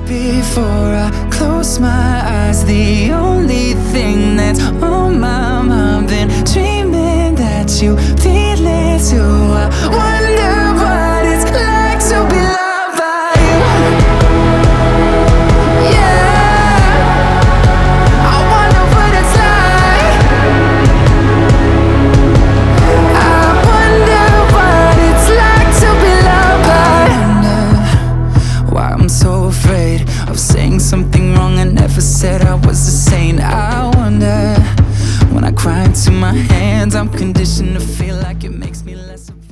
Before I close my eyes, the only thing that's on my mind, been dreaming that you feel it too. I wonder what it's like to be loved by you. Yeah, I wonder what it's like. I wonder what it's like to be loved by you. I wonder why I'm so afraid of saying something wrong. I never said I was a saint. I wonder when I cry into my hands, I'm conditioned to feel like it makes me less of